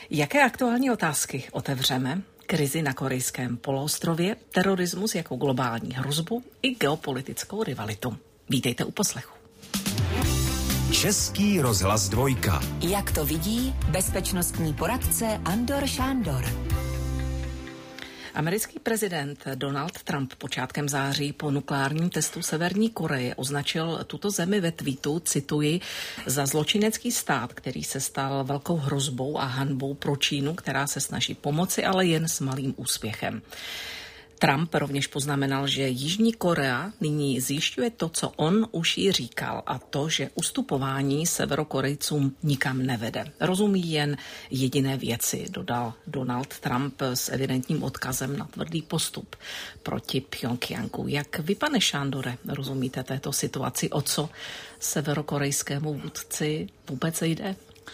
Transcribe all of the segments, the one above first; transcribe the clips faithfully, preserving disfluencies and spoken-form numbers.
Jaké aktuální otázky otevřeme? Krizi na korejském poloostrově, terorismus jako globální hrozbu i geopolitickou rivalitu. Vítejte u poslechu. Český rozhlas dvojka. Jak to vidí bezpečnostní poradce Andor Šándor. Americký prezident Donald Trump počátkem září po nukleárním testu Severní Koreje označil tuto zemi ve tweetu, cituji, za zločinecký stát, který se stal velkou hrozbou a hanbou pro Čínu, která se snaží pomoci, ale jen s malým úspěchem. Trump rovněž poznamenal, že Jižní Korea nyní zjišťuje to, co on už jí říkal, a to, že ustupování Severokorejcům nikam nevede. Rozumí jen jediné věci, dodal Donald Trump s evidentním odkazem na tvrdý postup proti Pchjongjangu. Jak vy, pane Šándore, rozumíte této situaci? O co severokorejskému vůdci vůbec jde?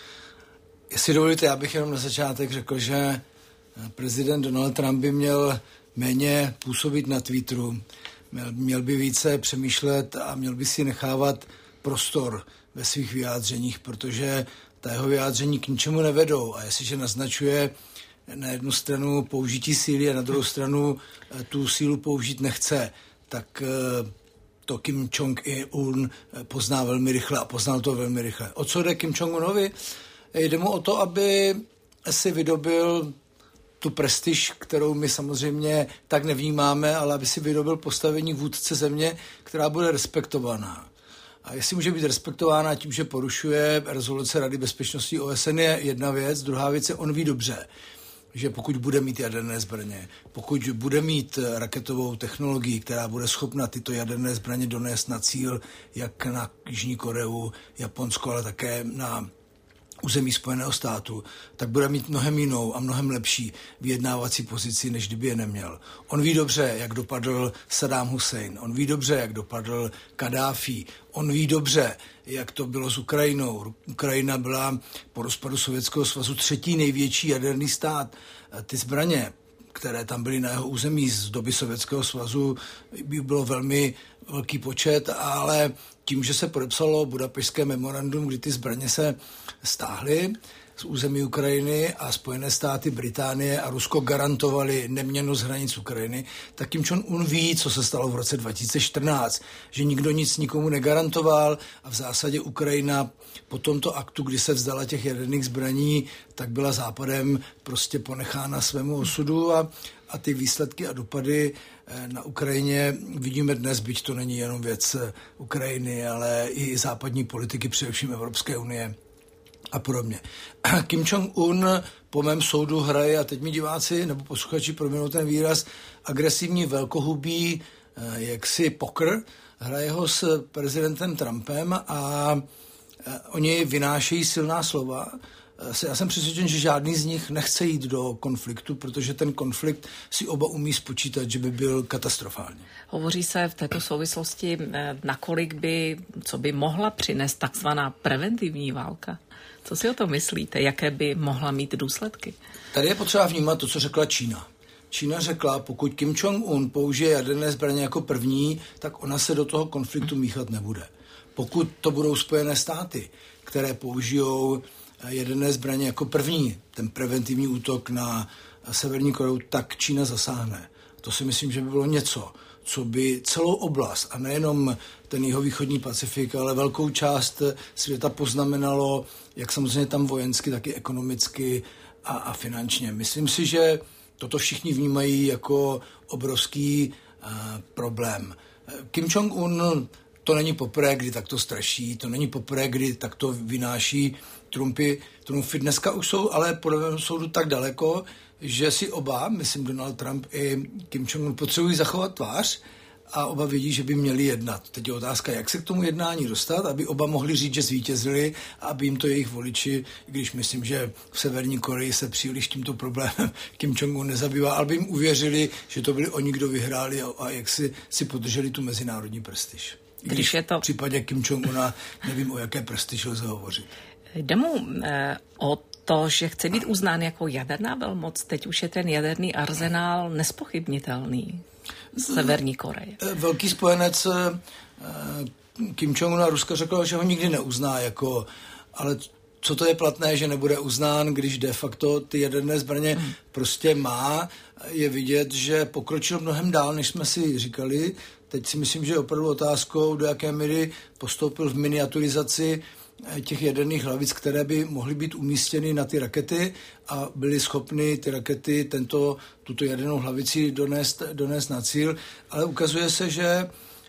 Jestli dovolíte, já bych jenom na začátek řekl, že prezident Donald Trump by měl méně působit na Twitteru, měl, měl by více přemýšlet a měl by si nechávat prostor ve svých vyjádřeních, protože ta jeho vyjádření k ničemu nevedou. A jestliže naznačuje na jednu stranu použití síly a na druhou stranu tu sílu použít nechce, tak to Kim Jong-un pozná velmi rychle a poznal to velmi rychle. O co jde Kim Jong-unovi? Jde mu o to, aby si vydobil tu prestiž, kterou my samozřejmě tak nevnímáme, ale aby si vydobil postavení vůdce země, která bude respektovaná. A jestli může být respektována tím, že porušuje rezoluce Rady bezpečnosti O S N, je jedna věc. Druhá věc je, on ví dobře, že pokud bude mít jaderné zbraně, pokud bude mít raketovou technologii, která bude schopna tyto jaderné zbraně donést na cíl, jak na Jižní Koreu, Japonsko, ale také na území Spojeného státu, tak bude mít mnohem jinou a mnohem lepší vyjednávací pozici, než kdyby je neměl. On ví dobře, jak dopadl Saddam Hussein, on ví dobře, jak dopadl Kaddáfí, on ví dobře, jak to bylo s Ukrajinou. Ukrajina byla po rozpadu Sovětského svazu třetí největší jaderný stát. Ty zbraně, které tam byly na jeho území z doby Sovětského svazu, by bylo velmi velký počet, ale tím, že se podepsalo Budapešťské memorandum, kdy ty zbraně se stáhly z území Ukrajiny a Spojené státy, Británie a Rusko garantovali neměnnost hranic Ukrajiny, tak Kim Jong-un ví, co se stalo v roce dva tisíce čtrnáct, že nikdo nic nikomu negarantoval a v zásadě Ukrajina po tomto aktu, kdy se vzdala těch jaderných zbraní, tak byla Západem prostě ponechána svému osudu a, a ty výsledky a dopady na Ukrajině vidíme dnes, byť to není jenom věc Ukrajiny, ale i západní politiky, především Evropské unie a podobně. Kim Jong-un po mém soudu hraje, a teď mi diváci nebo posluchači proměnou ten výraz, agresivní velkohubý jaksi poker, hraje ho s prezidentem Trumpem a oni vynášejí silná slova. Já jsem přesvědčen, že žádný z nich nechce jít do konfliktu, protože ten konflikt si oba umí spočítat, že by byl katastrofální. Hovoří se v této souvislosti, nakolik by, co by mohla přinést takzvaná preventivní válka. Co si o to myslíte? Jaké by mohla mít důsledky? Tady je potřeba vnímat to, co řekla Čína. Čína řekla, pokud Kim Jong-un použije jaderné zbraně jako první, tak ona se do toho konfliktu míchat nebude. Pokud to budou Spojené státy, které použijou jaderné zbraně jako první, ten preventivní útok na Severní Koreu, tak Čína zasáhne. To si myslím, že by bylo něco, co by celou oblast, a nejenom ten jihovýchodní Pacifik, ale velkou část světa poznamenalo, jak samozřejmě tam vojensky, tak i ekonomicky a, a finančně. Myslím si, že toto všichni vnímají jako obrovský uh, problém. Kim Jong-un to není poprvé, kdy takto straší, to není poprvé, kdy takto vynáší Trumpy. Trumpy dneska už jsou ale podle mého soudu tak daleko, že si oba, myslím Donald Trump i Kim Jong-un, potřebují zachovat tvář a oba vědí, že by měli jednat. Teď je otázka, jak se k tomu jednání dostat, aby oba mohli říct, že zvítězili a aby jim to jejich voliči, i když myslím, že v Severní Koreji se příliš tímto problémem Kim Jong-un nezabývá, ale by jim uvěřili, že to byli oni, kdo vyhráli a, a jak si, si podrželi tu mezinárodní prestiž. Když, když je to v případě Kim Jong-una nevím, o jaké prestiži lze hovořit. Jde mu eh, o to, že chce být uznán jako jaderná velmoc. Teď už je ten jaderný arzenál nespochybnitelný. Severní Koreje. Velký spojenec Kim Jong-un a Ruska řekl, že ho nikdy neuzná jako, ale co to je platné, že nebude uznán, když de facto ty jaderné zbraně hmm. prostě má. Je vidět, že pokročil mnohem dál, než jsme si říkali. Teď si myslím, že je opravdu otázkou, do jaké míry postoupil v miniaturizaci těch jaderných hlavic, které by mohly být umístěny na ty rakety a byly schopny ty rakety tento, tuto jadernou hlavici donést, donést na cíl. Ale ukazuje se, že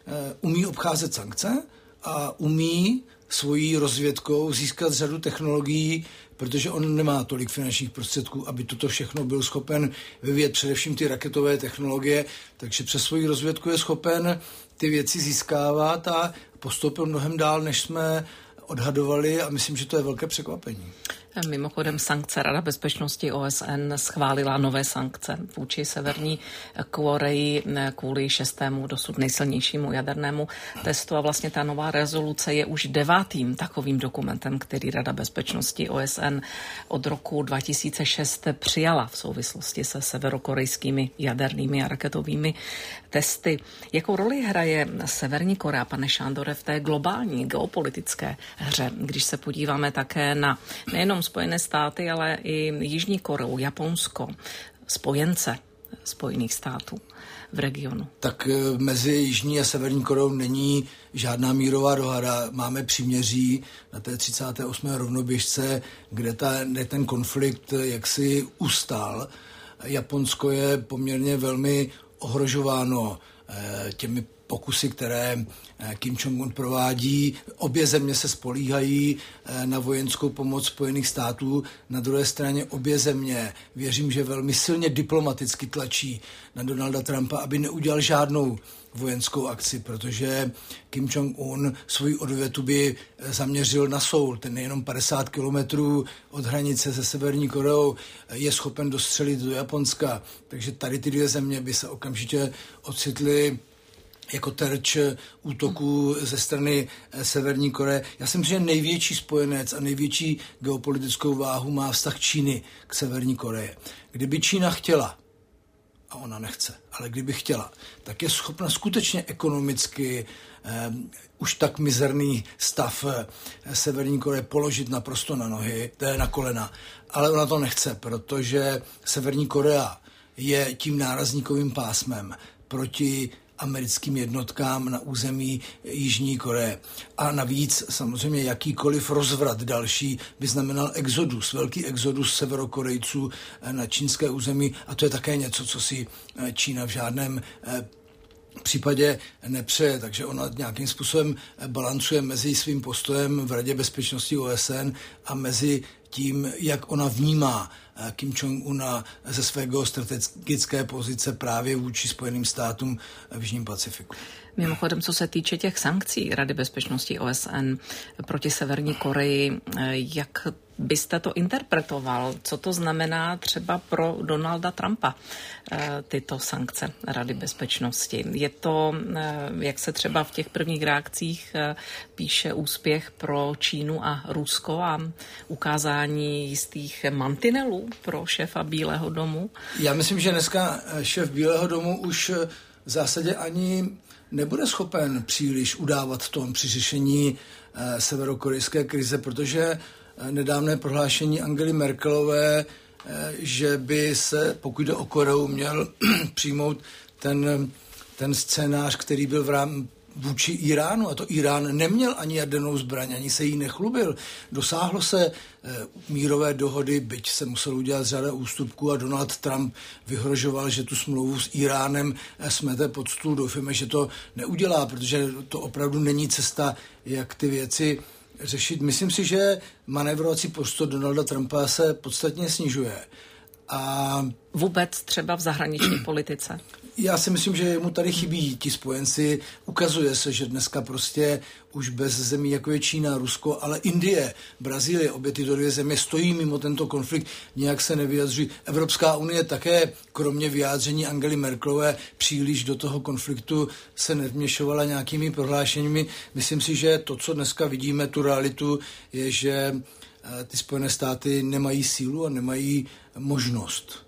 umí obcházet sankce a umí svojí rozvědkou získat řadu technologií, protože on nemá tolik finančních prostředků, aby toto všechno byl schopen vyvíjet, především ty raketové technologie, takže přes svoji rozvědku je schopen ty věci získávat a postoupil mnohem dál, než jsme odhadovali a myslím, že to je velké překvapení. Mimochodem sankce Rada bezpečnosti O S N schválila nové sankce vůči Severní Koreji kvůli šestému dosud nejsilnějšímu jadernému testu a vlastně ta nová rezoluce je už devátým takovým dokumentem, který Rada bezpečnosti O S N od roku dva tisíce šest přijala v souvislosti se severokorejskými jadernými a raketovými testy. Jakou roli hraje Severní Korea, pane Šándore, v té globální geopolitické hře, když se podíváme také na nejenom Spojené státy, ale i Jižní Koreu, Japonsko, spojence Spojených států v regionu? Tak mezi Jižní a Severní Koreou není žádná mírová dohoda. Máme příměří na té třicáté osmé rovnoběžce, kde, ta, kde ten konflikt jaksi ustál. Japonsko je poměrně velmi ohrožováno těmi pokusy, které Kim Jong-un provádí. Obě země se spolíhají na vojenskou pomoc Spojených států. Na druhé straně obě země, věřím, že velmi silně diplomaticky tlačí na Donalda Trumpa, aby neudělal žádnou vojenskou akci, protože Kim Jong-un svoji odvetu by zaměřil na Soul. Ten nejenom padesát kilometrů od hranice se Severní Koreou je schopen dostřelit do Japonska. Takže tady ty dvě země by se okamžitě ocitly jako terč útoků ze strany Severní Koreje. Já si myslím, že největší spojenec a největší geopolitickou váhu má vztah Číny k Severní Koreji. Kdyby Čína chtěla, a ona nechce, ale kdyby chtěla, tak je schopna skutečně ekonomicky eh, už tak mizerný stav eh, Severní Koreje položit naprosto na nohy, to je na kolena. Ale ona to nechce, protože Severní Korea je tím nárazníkovým pásmem proti americkým jednotkám na území Jižní Koreje. A navíc samozřejmě jakýkoliv rozvrat další by znamenal exodus, velký exodus severokorejců na čínské území a to je také něco, co si Čína v žádném případě nepřeje, takže ona nějakým způsobem balancuje mezi svým postojem v Radě bezpečnosti O S N a mezi tím, jak ona vnímá Kim Jong-una ze své geostrategické pozice právě vůči Spojeným státům v Jižním Pacifiku. Mimochodem, co se týče těch sankcí Rady bezpečnosti O S N proti Severní Koreji, jak byste to interpretoval? Co to znamená třeba pro Donalda Trumpa, tyto sankce Rady bezpečnosti? Je to, jak se třeba v těch prvních reakcích píše, úspěch pro Čínu a Rusko a ukázání jistých mantinelů pro šéfa Bílého domu? Já myslím, že dneska šéf Bílého domu už v zásadě ani nebude schopen příliš udávat tón při řešení eh, severokorejské krize, protože nedávné prohlášení Angely Merkelové, eh, že by se, pokud jde o Koreu, měl přijmout ten, ten scénář, který byl v rám, vůči Iránu, a to Irán neměl ani jadernou zbraň, ani se jí nechlubil. Dosáhlo se e, mírové dohody, byť se musel udělat řada ústupků a Donald Trump vyhrožoval, že tu smlouvu s Iránem smete pod stůl. Doufáme, že to neudělá, protože to opravdu není cesta, jak ty věci řešit. Myslím si, že manévrovací prostor Donalda Trumpa se podstatně snižuje. A vůbec třeba v zahraniční politice? Já si myslím, že mu tady chybí ti spojenci. Ukazuje se, že dneska prostě už bez zemí, jako je Čína, Rusko, ale Indie, Brazílie, obě tyto dvě země stojí mimo tento konflikt, nějak se nevyjadřují. Evropská unie také, kromě vyjádření Angely Merkelové, příliš do toho konfliktu se nevměšovala nějakými prohlášeními. Myslím si, že to, co dneska vidíme, tu realitu, je, že ty Spojené státy nemají sílu a nemají možnost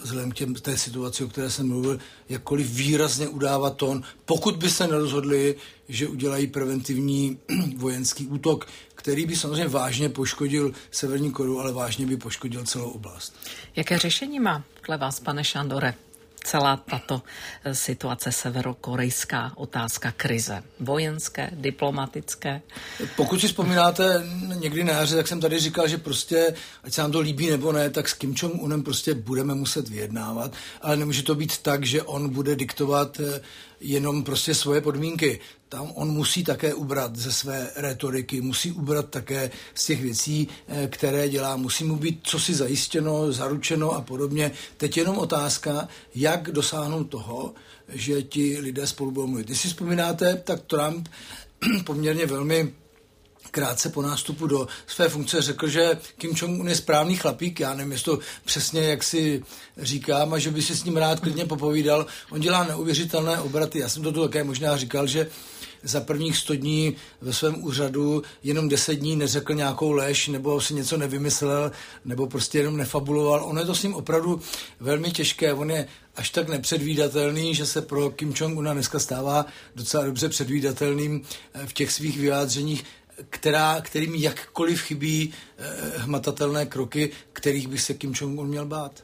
vzhledem k těm, té situaci, o které jsem mluvil, jakkoliv výrazně udávat tón, pokud by se nerozhodli, že udělají preventivní vojenský útok, který by samozřejmě vážně poškodil Severní Koreu, ale vážně by poškodil celou oblast. Jaké řešení má podle vás, pane Šandore, celá tato situace severokorejská, otázka krize? Vojenské, diplomatické? Pokud si vzpomínáte někdy na jaře, tak jsem tady říkal, že prostě, ať se nám to líbí nebo ne, tak s Kim Jong-unem prostě budeme muset vyjednávat, ale nemůže to být tak, že on bude diktovat jenom prostě svoje podmínky. Tam on musí také ubrat ze své retoriky, musí ubrat také z těch věcí, které dělá. Musí mu být cosi zajištěno, zaručeno a podobně. Teď jenom otázka, jak dosáhnout toho, že ti lidé spolu budou mluvit. Když si vzpomínáte, tak Trump poměrně velmi krátce po nástupu do své funkce řekl, že Kim Jong-un je správný chlapík, já nevím, jestli to přesně, jak si říkám, a že by si s ním rád klidně popovídal. On dělá neuvěřitelné obraty. Já jsem to také možná říkal, že za prvních sto dní ve svém úřadu jenom deset dní neřekl nějakou lež, nebo si něco nevymyslel, nebo prostě jenom nefabuloval. Ono je to s ním opravdu velmi těžké. On je až tak nepředvídatelný, že se pro Kim Jong-una dneska stává docela dobře předvídatelným v těch svých vyjádřeních, která, kterým jakkoliv chybí eh, hmatatelné kroky, kterých by se Kim Jong-un měl bát.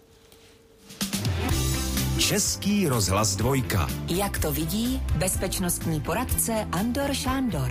Český rozhlas dvojka. Jak to vidí bezpečnostní poradce Andor Šándor.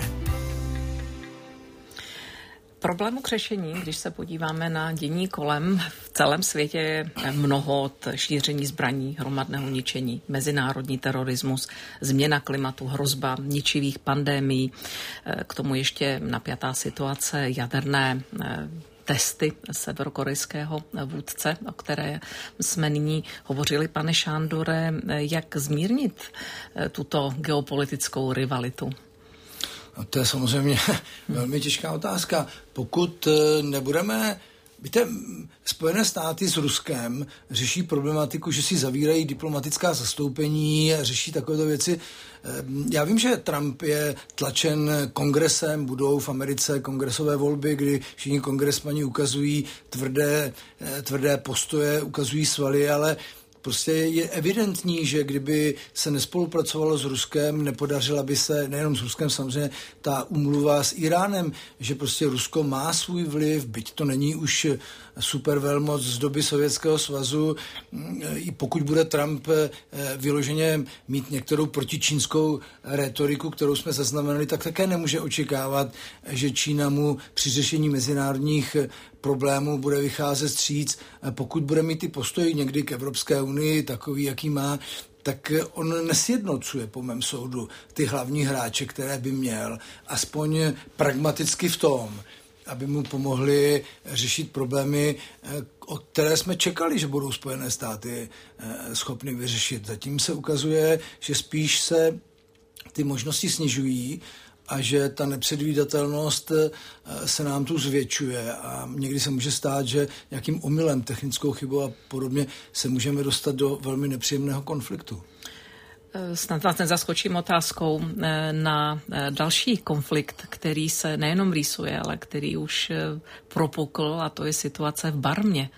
Problému k řešení, když se podíváme na dění kolem, v celém světě je mnoho od šíření zbraní, hromadného ničení, mezinárodní terorismus, změna klimatu, hrozba ničivých pandemií, k tomu ještě napjatá situace, jaderné testy severokorejského vůdce, o které jsme nyní hovořili. Pane Šándore, jak zmírnit tuto geopolitickou rivalitu? No to je samozřejmě velmi těžká otázka. Pokud nebudeme... Víte, Spojené státy s Ruskem řeší problematiku, že si zavírají diplomatická zastoupení, řeší takovéto věci. Já vím, že Trump je tlačen kongresem, budou v Americe kongresové volby, kdy všichni kongresmani ukazují tvrdé, tvrdé postoje, ukazují svaly, ale prostě je evidentní, že kdyby se nespolupracovalo s Ruskem, nepodařila by se, nejenom s Ruskem samozřejmě, ta úmluva s Iránem, že prostě Rusko má svůj vliv, byť to není už supervelmoc z doby Sovětského svazu. I pokud bude Trump vyloženě mít některou protičínskou retoriku, kterou jsme zaznamenali, tak také nemůže očekávat, že Čína mu při řešení mezinárodních problémů bude vycházet vstříc. Pokud bude mít ty postoji někdy k Evropské unii takový, jaký má, tak on nesjednocuje po mém soudu ty hlavní hráče, které by měl, aspoň pragmaticky v tom, aby mu pomohli řešit problémy, o které jsme čekali, že budou Spojené státy schopny vyřešit. Zatím se ukazuje, že spíš se ty možnosti snižují a že ta nepředvídatelnost se nám tu zvětšuje a někdy se může stát, že nějakým omylem, technickou chybou a podobně se můžeme dostat do velmi nepříjemného konfliktu. Snad vás nezaskočím otázkou na další konflikt, který se nejenom rýsuje, ale který už propukl, a to je situace v Barmě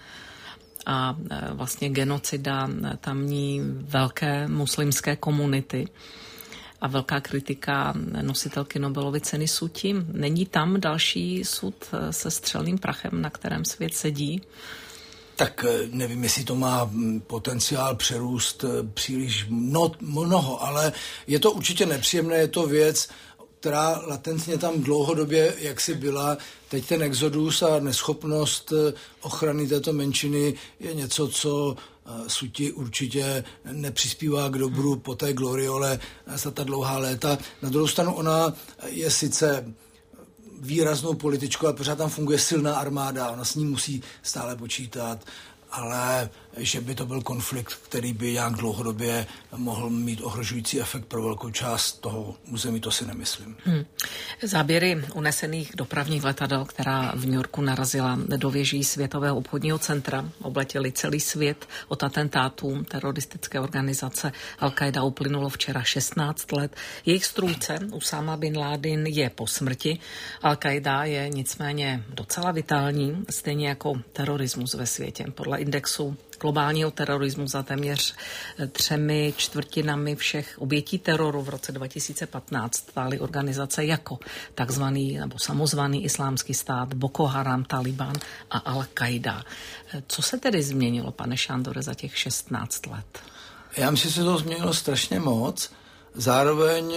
a vlastně genocida tamní velké muslimské komunity a velká kritika nositelky Nobelovy ceny Suu Kyi. Není tam další sud se střelným prachem, na kterém svět sedí? Tak nevím, jestli to má potenciál přerůst příliš mnoho, ale je to určitě nepříjemné, je to věc, která latentně tam dlouhodobě jaksi byla. Teď ten exodus a neschopnost ochrany této menšiny je něco, co Suu Kyi určitě nepřispívá k dobru po té gloriole za ta dlouhá léta. Na druhou stranu ona je sice výraznou političkou, ale pořád tam funguje silná armáda, ona s ní musí stále počítat, ale že by to byl konflikt, který by nějak dlouhodobě mohl mít ohrožující efekt pro velkou část toho území, to si nemyslím. Hmm. Záběry unesených dopravních letadel, která v New Yorku narazila do věží Světového obchodního centra, obletěli celý svět od atentátů teroristické organizace Al-Qaida, uplynulo včera šestnáct let. Jejich strůjce Usáma bin Ládin je po smrti. Al-Qaida je nicméně docela vitální, stejně jako terorismus ve světě. Podle indexu globálního terorismu za téměř třemi čtvrtinami všech obětí teroru v roce dva tisíce patnáct stály organizace jako takzvaný nebo samozvaný islámský stát, Boko Haram, Taliban a Al-Qaida. Co se tedy změnilo, pane Šándore, za těch šestnáct let? Já myslím, že se to změnilo strašně moc. Zároveň,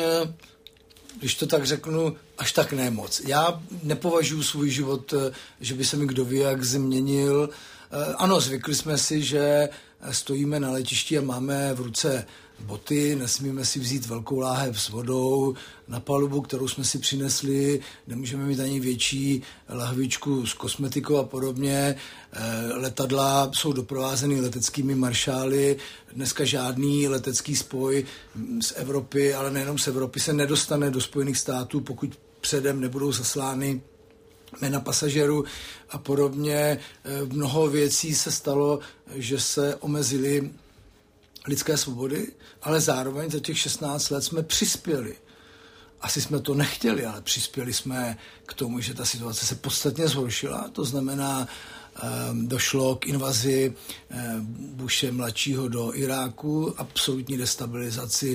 když to tak řeknu, až tak ne moc. Já nepovažuji svůj život, že by se mi kdo ví jak změnil. Ano, zvykli jsme si, že stojíme na letišti a máme v ruce boty, nesmíme si vzít velkou láhev s vodou na palubu, kterou jsme si přinesli, nemůžeme mít ani větší lahvičku s kosmetikou a podobně. Letadla jsou doprovázeny leteckými maršály, dneska žádný letecký spoj z Evropy, ale nejenom z Evropy, se nedostane do Spojených států, pokud předem nebudou zaslány jména pasažerů a podobně. Mnoho věcí se stalo, že se omezily lidské svobody, ale zároveň za těch šestnáct let jsme přispěli. Asi jsme to nechtěli, ale přispěli jsme k tomu, že ta situace se podstatně zhoršila. To znamená, došlo k invazi Bushe mladšího do Iráku, absolutní destabilizaci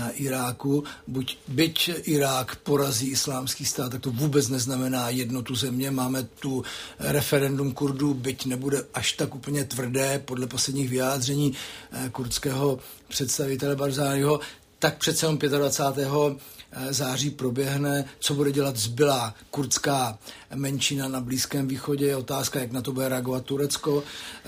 Iráku. Buď byť Irák porazí islámský stát, tak to vůbec neznamená jednotu země. Máme tu referendum Kurdů, byť nebude až tak úplně tvrdé, podle posledních vyjádření kurdského představitele Barzániho, tak přece jenom dvacátého pátého září proběhne, co bude dělat zbylá kurdská menšina na Blízkém východě. Je otázka, jak na to bude reagovat Turecko.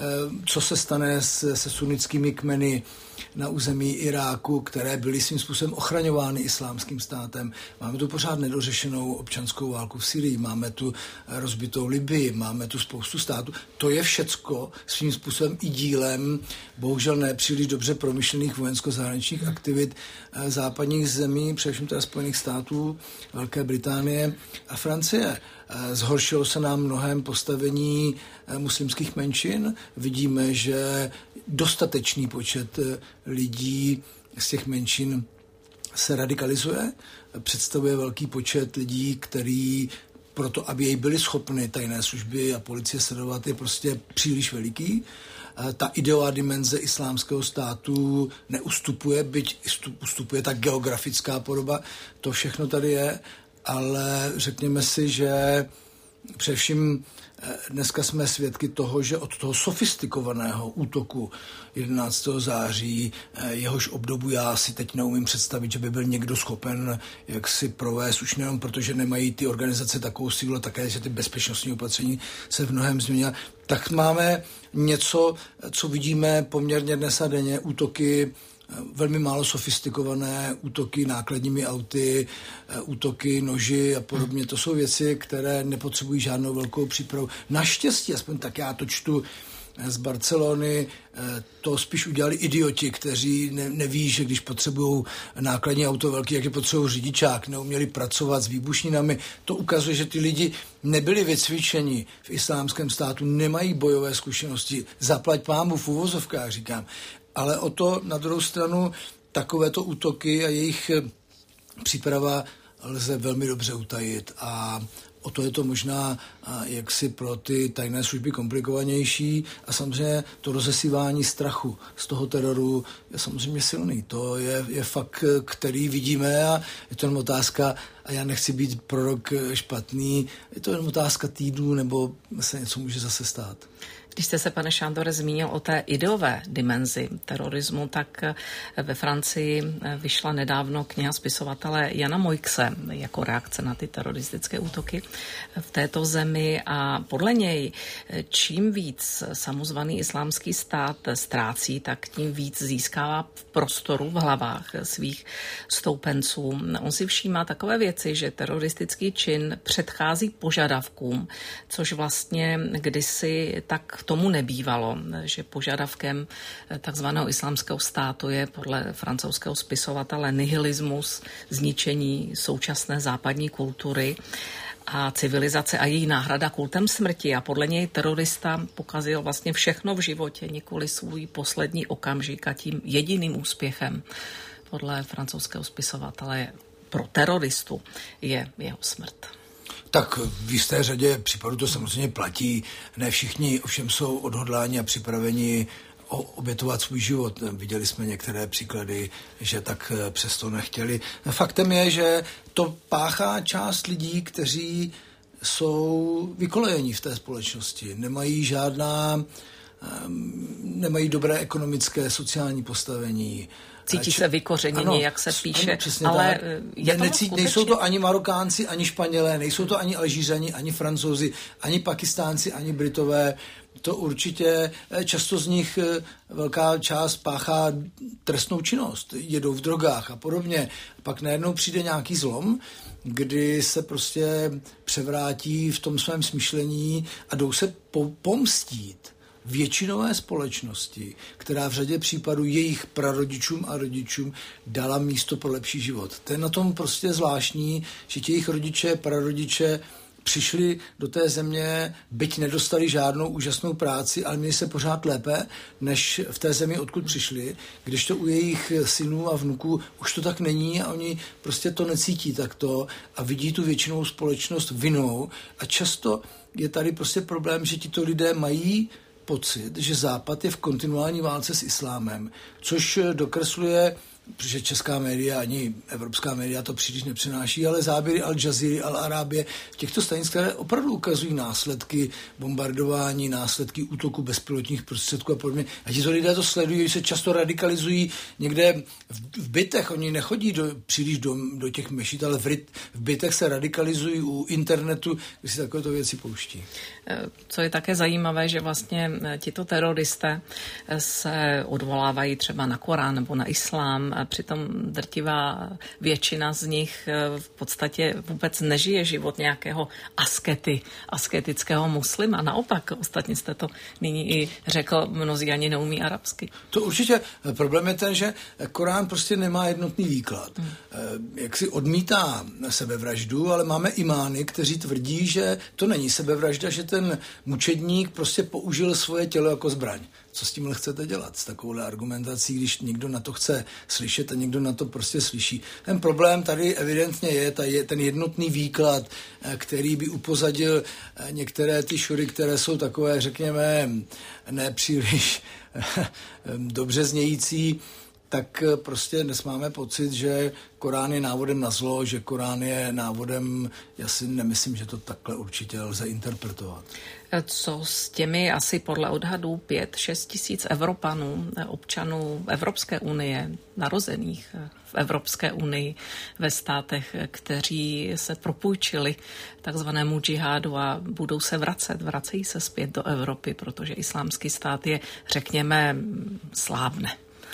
Co se stane se, se sunnickými kmeny na území Iráku, které byly svým způsobem ochraňovány islámským státem. Máme tu pořád nedořešenou občanskou válku v Syrii, máme tu rozbitou Libii, máme tu spoustu států. To je všecko svým způsobem i dílem, bohužel ne příliš dobře promyšlených vojensko-zahraničních aktivit západních zemí, především teda Spojených států, Velké Británie a Francie. Zhoršilo se nám mnohem postavení muslimských menšin. Vidíme, že dostatečný počet lidí z těch menšin se radikalizuje. Představuje velký počet lidí, který proto, aby jej byli schopny tajné služby a policie sledovat, je prostě příliš veliký. Ta ideová dimenze islámského státu neustupuje, byť ustupuje ta geografická podoba. To všechno tady je, ale řekněme si, že především dneska jsme svědky toho, že od toho sofistikovaného útoku jedenáctého září, jehož obdobu já si teď neumím představit, že by byl někdo schopen jak si provést, už nejenom protože nemají ty organizace takovou sílu, také, že ty bezpečnostní opatření se v mnohem změnila, tak máme něco, co vidíme poměrně dnes a denně, útoky velmi málo sofistikované, útoky nákladními auty, útoky noži a podobně. To jsou věci, které nepotřebují žádnou velkou přípravu. Naštěstí, aspoň tak já to čtu z Barcelony, to spíš udělali idioti, kteří ne, neví, že když potřebují nákladní auto velký, jak je potřebují řidičák, neuměli pracovat s výbušninami. To ukazuje, že ty lidi nebyli vycvičeni v islámském státu, nemají bojové zkušenosti. Zaplať pámu v uvozovkách, říkám. Ale o to na druhou stranu takovéto útoky a jejich příprava lze velmi dobře utajit a o to je to možná jaksi pro ty tajné služby komplikovanější a samozřejmě to rozesívání strachu z toho teroru je samozřejmě silný. To je, je fakt, který vidíme a je to jen otázka, a já nechci být prorok špatný, je to jen otázka týdnů nebo se něco může zase stát. Když jste se, pane Šándore, zmínil o té ideové dimenzi terorismu, tak ve Francii vyšla nedávno kniha spisovatele Jana Moixe jako reakce na ty teroristické útoky v této zemi a podle něj čím víc samozvaný islámský stát ztrácí, tak tím víc získává v prostoru v hlavách svých stoupenců. On si všímá takové věci, že teroristický čin předchází požadavkům, což vlastně kdysi tak tomu nebývalo, že požadavkem takzvaného islámského státu je podle francouzského spisovatele nihilismus, zničení současné západní kultury a civilizace a její náhrada kultem smrti. A podle něj terorista pokazil vlastně všechno v životě, nikoli svůj poslední okamžik a tím jediným úspěchem podle francouzského spisovatele pro teroristu je jeho smrt. Tak v jisté řadě případů to samozřejmě platí. Ne všichni ovšem jsou odhodláni a připraveni obětovat svůj život. Viděli jsme některé příklady, že tak přesto nechtěli. Faktem je, že to páchá část lidí, kteří jsou vykolejení v té společnosti. Nemají žádná, nemají dobré ekonomické, sociální postavení. Cítí se vykořenění, jak se píše, ano, ale je to Necít, nejsou to ani Marokánci, ani Španělé, nejsou to ani Alžířani, ani Francouzi, ani Pakistánci, ani Britové. To určitě často z nich velká část páchá trestnou činnost, jedou v drogách a podobně. Pak najednou přijde nějaký zlom, kdy se prostě převrátí v tom svém smýšlení a jdou se po- pomstít většinové společnosti, která v řadě případů jejich prarodičům a rodičům dala místo pro lepší život. To je na tom prostě zvláštní, že ti jejich rodiče, prarodiče přišli do té země, byť nedostali žádnou úžasnou práci, ale měli se pořád lépe, než v té zemi, odkud přišli, když to u jejich synů a vnuků už to tak není a oni prostě to necítí takto a vidí tu většinou společnost vinou a často je tady prostě problém, že tito lidé mají pocit, že Západ je v kontinuální válce s islámem, což dokresluje, protože česká média ani evropská média to příliš nepřináší, ale záběry Al Jazeera, Al Arábie, těchto stanic, které opravdu ukazují následky bombardování, následky útoku bezpilotních prostředků a podobně. A tito lidé to sledují, se často radikalizují někde v, v bytech, oni nechodí do, příliš do, do těch mešit, ale v, v bytech se radikalizují u internetu, kde si takovéto věci pouští. Co je také zajímavé, že vlastně tito teroristé se odvolávají třeba na Korán nebo na islám, a přitom drtivá většina z nich v podstatě vůbec nežije život nějakého askety, asketického muslima. Naopak, ostatně jste to nyní i řekl, mnozí ani neumí arabsky. To určitě. Problém je ten, že Korán prostě nemá jednotný výklad. Hmm. Jak si odmítá sebevraždu, ale máme imány, kteří tvrdí, že to není sebevražda, že ten mučedník prostě použil svoje tělo jako zbraň. Co s tím chcete dělat s takovouhle argumentací, když někdo na to chce slyšet a někdo na to prostě slyší. Ten problém tady evidentně je, ta je ten jednotný výklad, který by upozadil některé ty šury, které jsou takové, řekněme, nepříliš dobře znějící, tak prostě dnes máme pocit, že Korán je návodem na zlo, že Korán je návodem, já si nemyslím, že to takhle určitě lze interpretovat. Co s těmi asi podle odhadů pět šest tisíc Evropanů, občanů Evropské unie, narozených v Evropské unii, ve státech, kteří se propůjčili takzvanému džihádu a budou se vracet, vracejí se zpět do Evropy, protože islámský stát je, řekněme, slábne.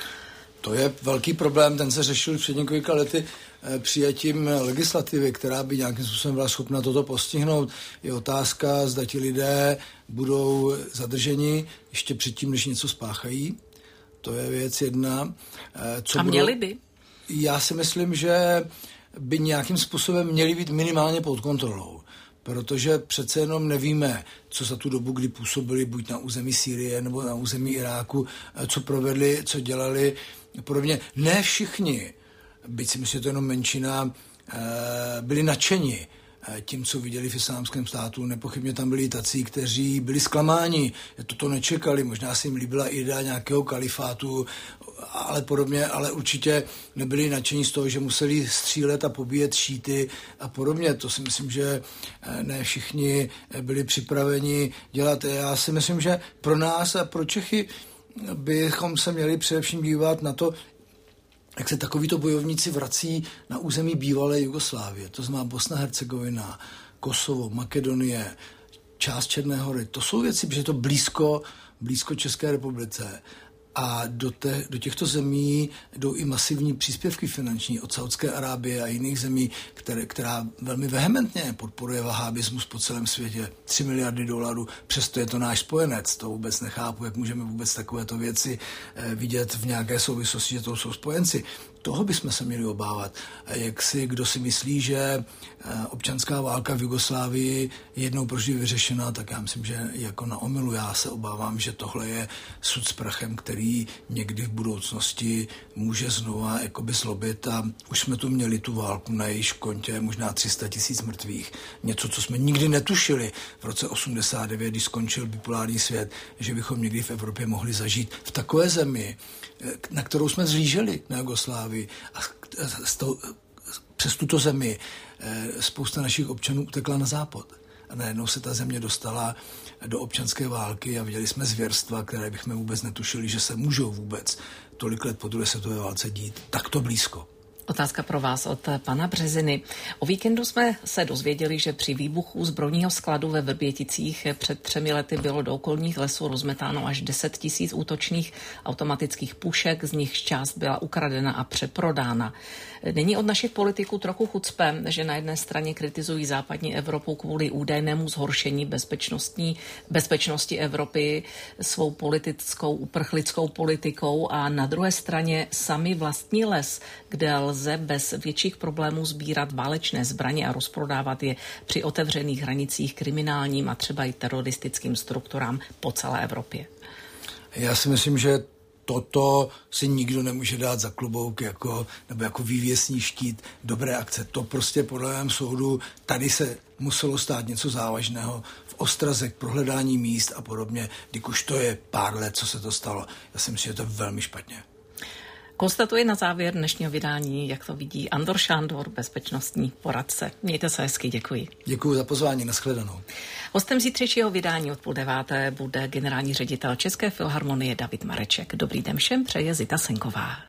To je velký problém, ten se řešil před několika lety přijatím legislativy, která by nějakým způsobem byla schopna toto postihnout. Je otázka, zda ti lidé budou zadrženi ještě předtím, než něco spáchají. To je věc jedna. Co A měli budou... by? Já si myslím, že by nějakým způsobem měli být minimálně pod kontrolou. Protože přece jenom nevíme, co za tu dobu, kdy působili buď na území Sýrie nebo na území Iráku, co provedli, co dělali. Podobně. Ne všichni, byť si myslím, že to je jenom menšina, byli nadšeni tím, co viděli v islámském státu. Nepochybně tam byli tací, kteří byli zklamáni, toto nečekali, možná si jim líbila idea nějakého kalifátu, ale podobně, ale určitě nebyli nadšení z toho, že museli střílet a pobíjet šíty a podobně. To si myslím, že ne všichni byli připraveni dělat. Já si myslím, že pro nás a pro Čechy bychom se měli především dívat na to, jak se takovýto bojovníci vrací na území bývalé Jugoslávie. To znamená Bosna, Hercegovina, Kosovo, Makedonie, část Černé Hory. To jsou věci, že je to blízko, blízko České republice. A do, te, do těchto zemí jdou i masivní příspěvky finanční od Saudské Arábie a jiných zemí, které, která velmi vehementně podporuje vahábismus po celém světě. Tři miliardy dolarů, přesto je to náš spojenec. To vůbec nechápu, jak můžeme vůbec takovéto věci vidět v nějaké souvislosti, že to jsou spojenci. toho bychom se měli obávat. Jak si, kdo si myslí, že občanská válka v Jugoslávii je jednou provždy vyřešena, tak já myslím, že jako na omylu. Já se obávám, že tohle je sud s prachem, který někdy v budoucnosti může znova jakoby zlobit a už jsme tu měli tu válku na jejíž kontě, možná tři sta tisíc mrtvých. Něco, co jsme nikdy netušili v roce osmdesát devět, když skončil bipolární svět, že bychom někdy v Evropě mohli zažít v takové zemi, na kterou jsme zhlíželi, na Jugoslávii. A přes tuto zemi spousta našich občanů utekla na západ. A najednou se ta země dostala do občanské války a viděli jsme zvěrstva, které bychom vůbec netušili, že se můžou vůbec tolik let po druhé světové válce dít takto blízko. Otázka pro vás od pana Březiny. O víkendu jsme se dozvěděli, že při výbuchu zbrojního skladu ve Vrběticích před třemi lety bylo do okolních lesů rozmetáno až deset tisíc útočných automatických pušek, z nich část byla ukradena a přeprodána. Není od našich politiků trochu chucpe, že na jedné straně kritizují západní Evropu kvůli údajnému zhoršení bezpečnostní, bezpečnosti Evropy svou politickou, uprchlickou politikou a na druhé straně sami vlastní les, kde lze bez větších problémů sbírat válečné zbraně a rozprodávat je při otevřených hranicích kriminálním a třeba i teroristickým strukturám po celé Evropě. Já si myslím, že toto si nikdo nemůže dát za klobouk jako, nebo jako vývěsní štít dobré akce. To prostě podle mém soudu tady se muselo stát něco závažného v ostraze k prohledání míst a podobně, když už to je pár let, co se to stalo. Já si myslím, že to je velmi špatně. Konstatuji na závěr dnešního vydání, jak to vidí Andor Šándor, bezpečnostní poradce. Mějte se hezky, děkuji. Děkuji za pozvání, nashledanou. Hostem zítřejšího vydání od půl deváté bude generální ředitel České filharmonie David Mareček. Dobrý den všem, přeje Zita Senková.